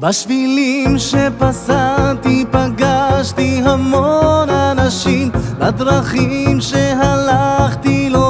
בשבילים שפסעתי פגשתי המון אנשים, בדרכים שהלכתי לא